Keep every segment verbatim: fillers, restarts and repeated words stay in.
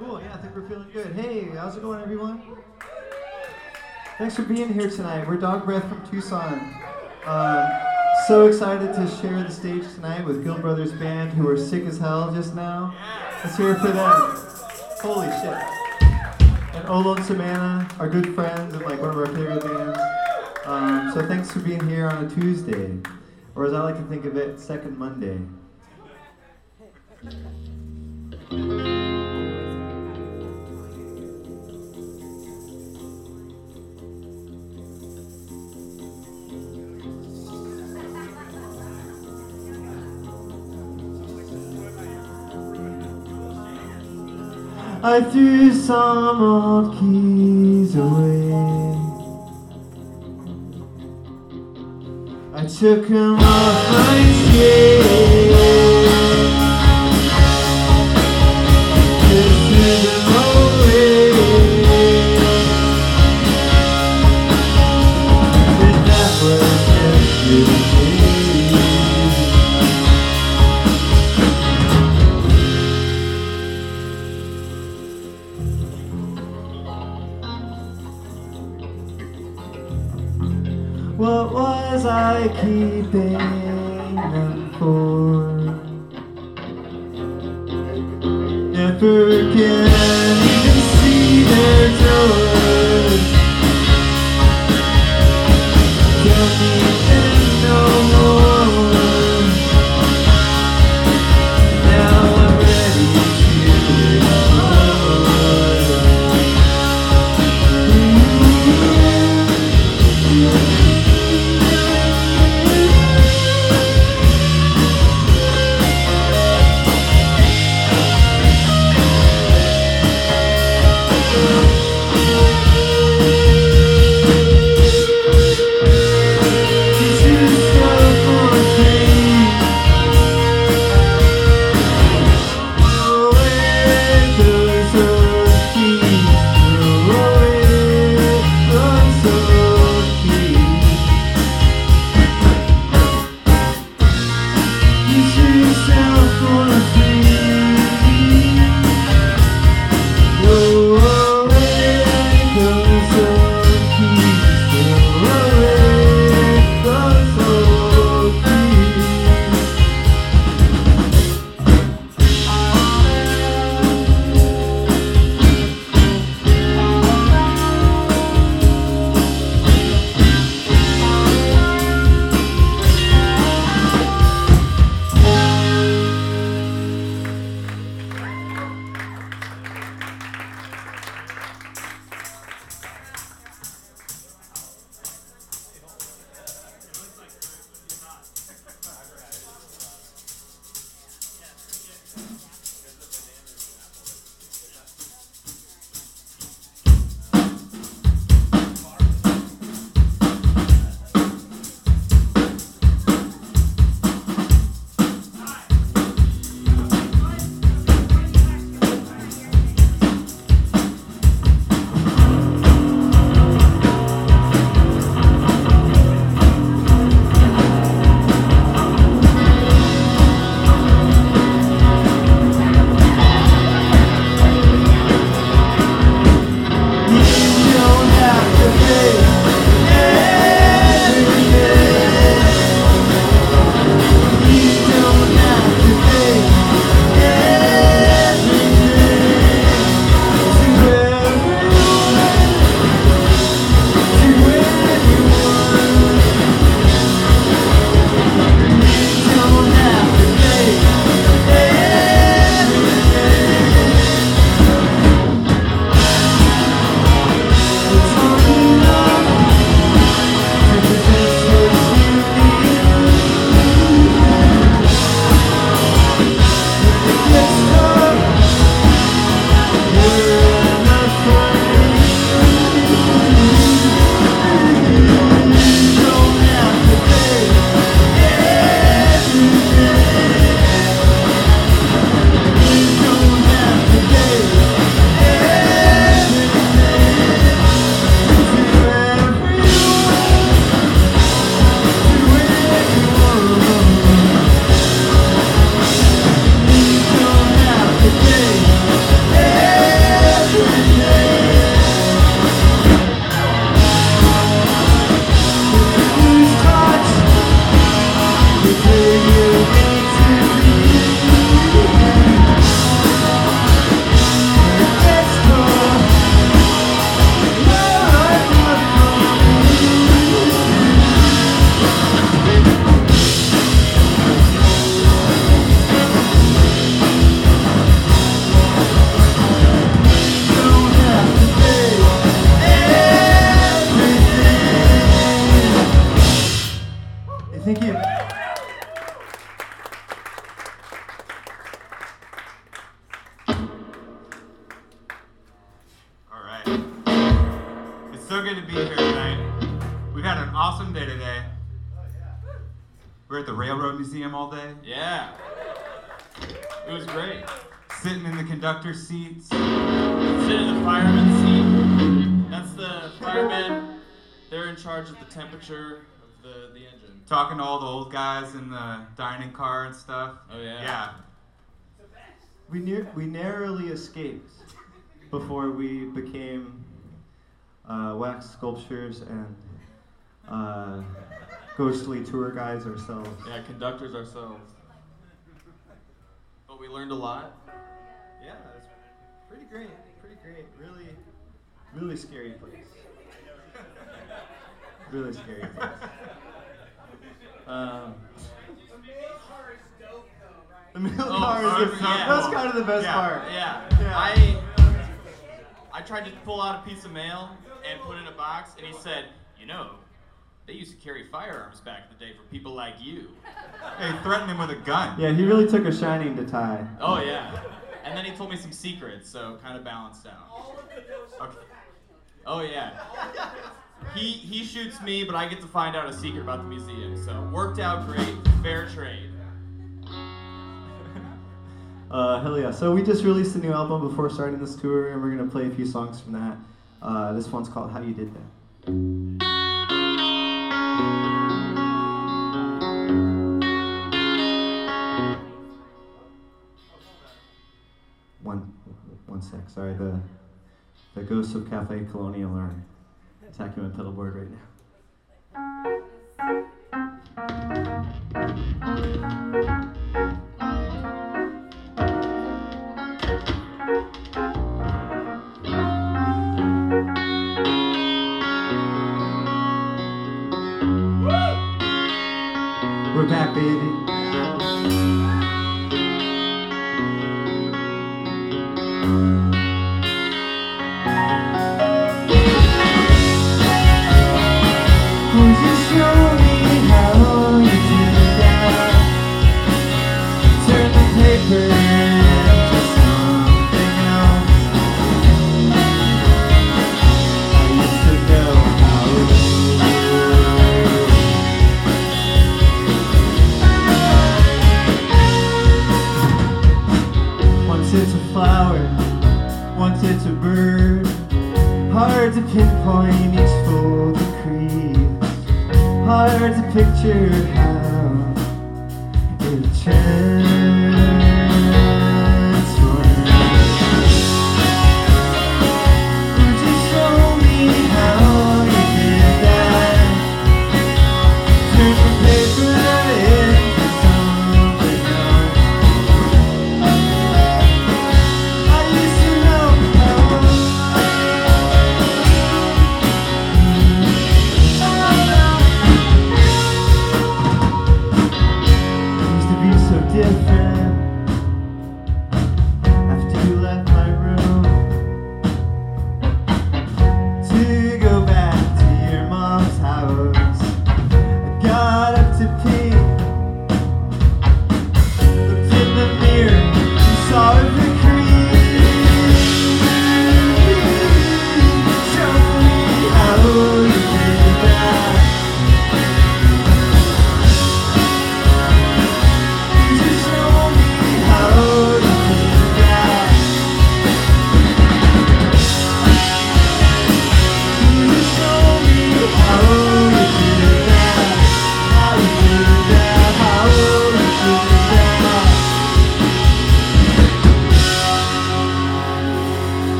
Cool, yeah, I think we're feeling good. Hey, how's it going, everyone? Thanks for being here tonight. We're Dog Breath from Tucson. Um, so excited to share the stage tonight with Guild Brothers Band, who are sick as hell just now. Let's hear it for them. Holy shit. And Olo and Savannah are good friends and like one of our favorite bands. Um, so thanks for being here on a Tuesday, or as I like to think of it, second Monday. I threw some old keys away. I took them off my skin. Just threw them away. And that was yesterday. What was I keeping them for? Never can even see their doors. Don't need them no more. Now I'm ready to explore. so good to be here tonight. We've had an awesome day today. We're at the Railroad Museum all day. Yeah. It was great. Sitting in the conductor's seats. Sit in the fireman's seat. That's the firemen. They're in charge of the temperature of the, the engine. Talking to all the old guys in the dining car and stuff. Oh, yeah. Yeah. We near, we narrowly escaped before we became uh, wax sculptures and uh, ghostly tour guides ourselves. Yeah, conductors ourselves. But we learned a lot. Yeah, it's pretty great, pretty great. Really, really scary place. Really scary place. Um, the mail Oh, car oh, is the, yeah. that's kind of the best Yeah. part. Yeah. Yeah. I I tried to pull out a piece of mail and put it in a box, and he said, you know, they used to carry firearms back in the day for people like you. Hey, threatened him with a gun. Yeah, he really took a shining to Ty. Oh, yeah. And then he told me some secrets, so kind of balanced out. Okay. Oh, yeah. He he shoots me, but I get to find out a secret about the museum. So worked out great, fair trade. Uh, hell yeah. So we just released a new album before starting this tour, and we're going to play a few songs from that. Uh, this one's called How You Did That. One, one sec. Sorry, the the ghosts of Cafe Colonial are attacking my pedal board right now. We're back, baby. Would you show me how you did that? Turn the paper into something else. I used to know how to. Once it's a flower, once it's a bird. Hard to pinpoint each fold and crease. Hard to picture how it transforms. Would you show me how you did that? Turn the paper into something else. I used to know how. Used to be so different.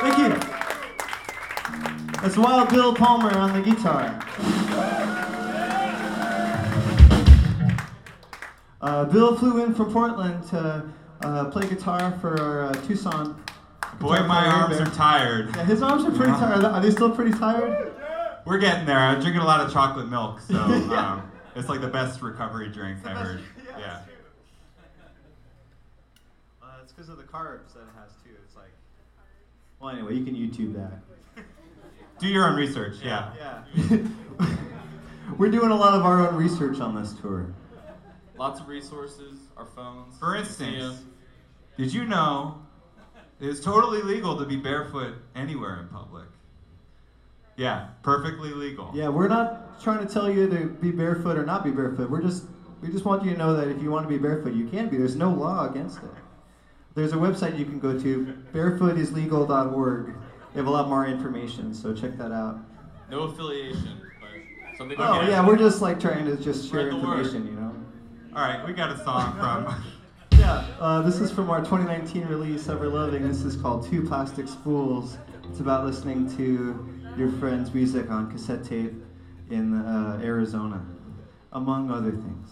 Thank you. That's Wild Bill Palmer on the guitar. Uh, Bill flew in from Portland to uh, play guitar for our uh, Tucson. Boy, my arms are tired. Yeah, his arms are pretty tired. Are they still pretty tired? We're getting there. I'm drinking a lot of chocolate milk, so Yeah. um, it's like the best recovery drink I heard. Yeah. Yeah. Uh, it's because of the carbs that it has too. It's like. Well, anyway, you can YouTube that. Do your own research. Yeah. Yeah. We're doing a lot of our own research on this tour. Lots of resources, our phones. For instance, did you know it's totally legal to be barefoot anywhere in public? Yeah, perfectly legal. Yeah, we're not trying to tell you to be barefoot or not be barefoot. We're just we just want you to know that if you want to be barefoot, you can be. There's no law against it. There's a website you can go to, barefoot is legal dot org. They have a lot more information, so check that out. No affiliation, but something to Oh get. yeah, we're just like trying to just share Spread the word. information, you know. All right, we got a song from. Yeah, uh, this is from our twenty nineteen release, Ever Loving. This is called Two Plastic Spools. It's about listening to your friend's music on cassette tape in uh, Arizona, among other things.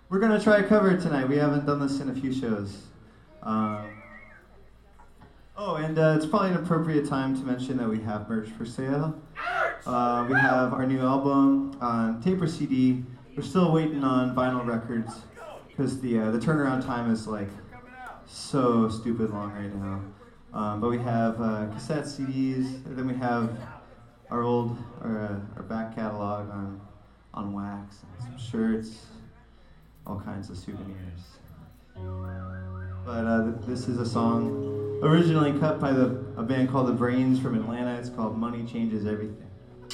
We're going to try a cover tonight. We haven't done this in a few shows. Um, oh, and uh, it's probably an appropriate time to mention that we have merch for sale. Uh, we have our new album on tape or C D. We're still waiting on vinyl records because the uh, the turnaround time is like so stupid long right now. Um, but we have uh, cassette C Ds, and then we have our old, our, uh, our back catalog on on wax, and some shirts, all kinds of souvenirs. But uh, th- this is a song originally cut by the a band called The Brains from Atlanta. It's called Money Changes Everything.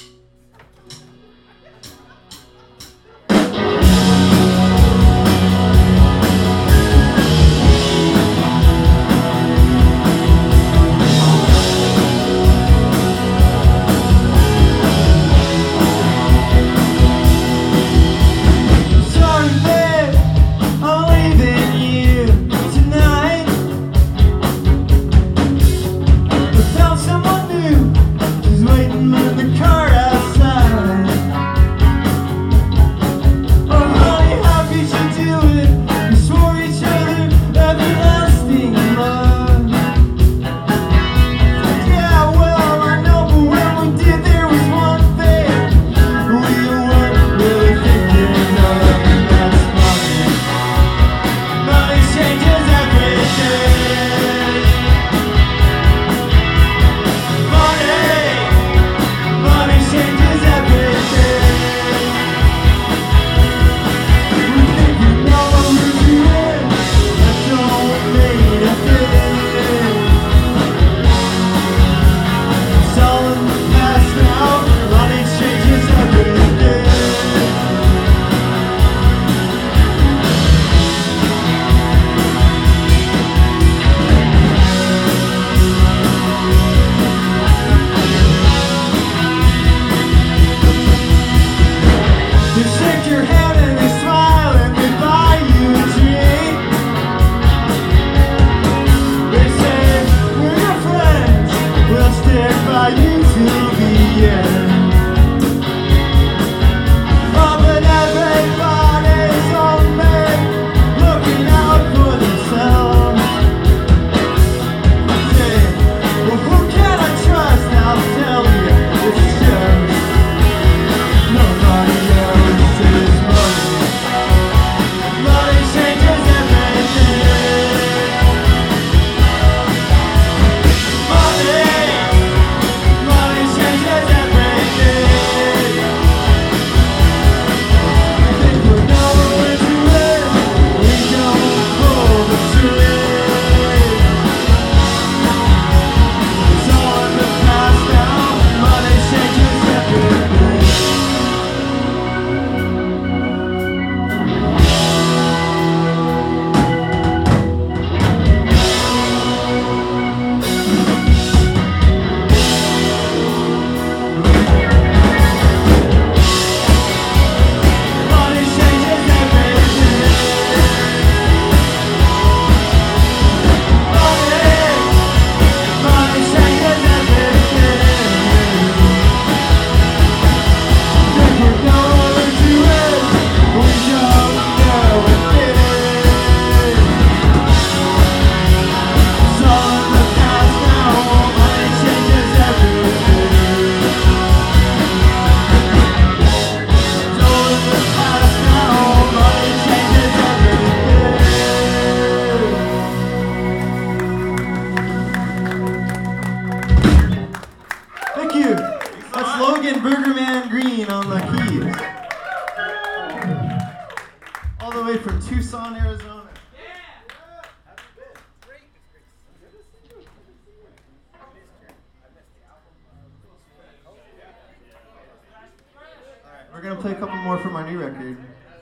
We're going to play a couple more from our new record.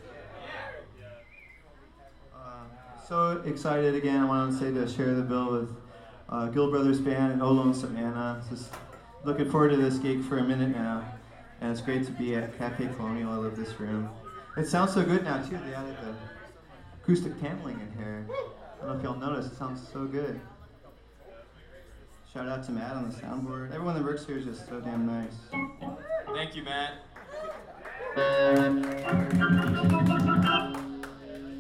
Uh, so excited again, I wanted to say to share the bill with uh, Gill Brothers Band and Olo and Savannah. Just looking forward to this gig for a minute now. And it's great to be at Cafe Colonial. I love this room. It sounds so good now too. They added the acoustic paneling in here. I don't know if y'all noticed, it sounds so good. Shout out to Matt on the soundboard. Everyone that works here is just so damn nice. Thank you, Matt.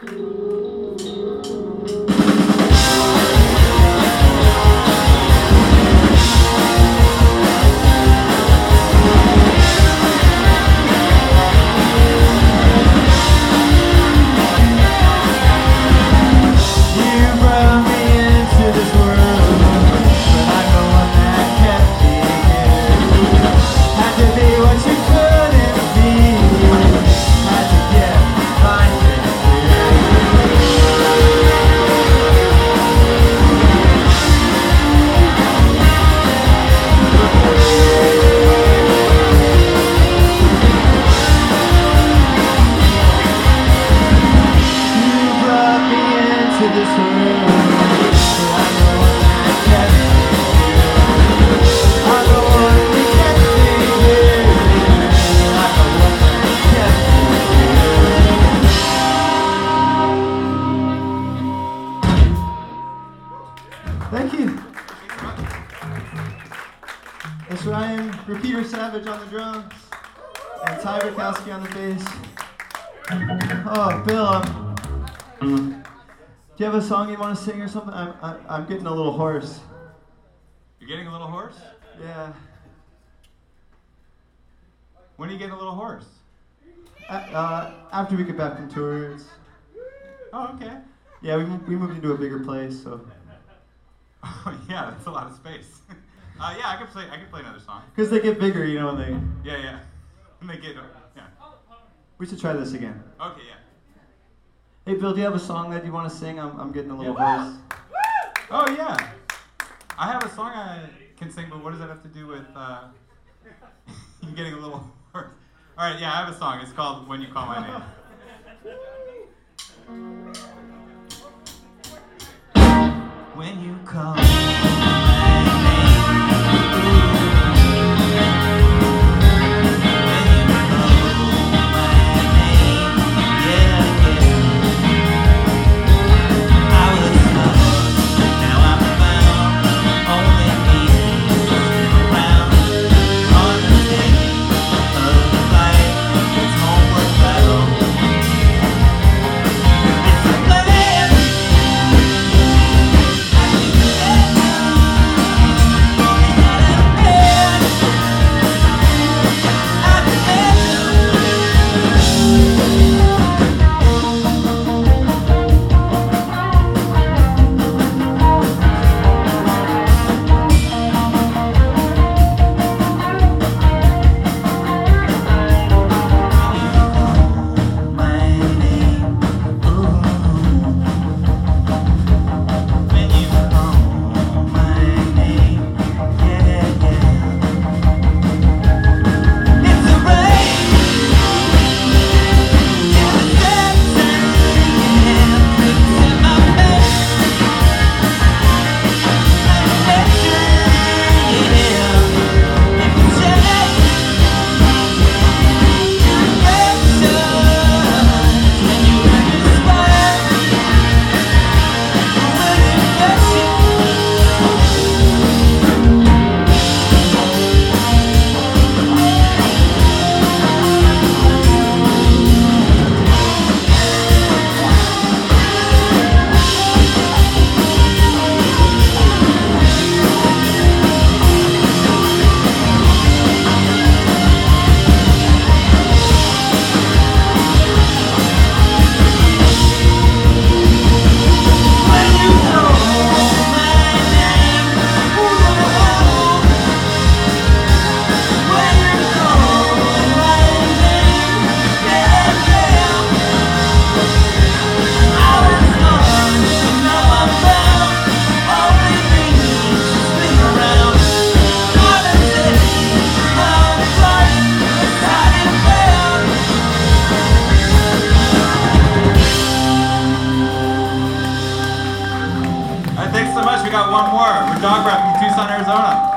Thank you. That's Ryan, Repeater Savage on the drums, and Ty Bukowski on the bass. Oh, Bill, um, do you have a song you want to sing or something? I'm, I'm, I'm getting a little hoarse. You're getting a little hoarse? Yeah. When are you getting a little hoarse? Uh, uh, after we get back from tours. Oh, okay. Yeah, we, we moved into a bigger place, so. Oh, yeah, that's a lot of space. Uh, yeah, I can play. I can play another song. Because they get bigger, you know, when they. Yeah, yeah. And they get. Yeah. We should try this again. Okay, yeah. Hey, Bill, do you have a song that you want to sing? I'm, I'm getting a little Yeah. hoarse. Oh yeah. I have a song I can sing, but what does that have to do with uh, you getting a little hoarse? All right, yeah, I have a song. It's called "When You Call My Name." When you call my Thanks so much. We got one more. We're Dog Breath from Tucson, Arizona.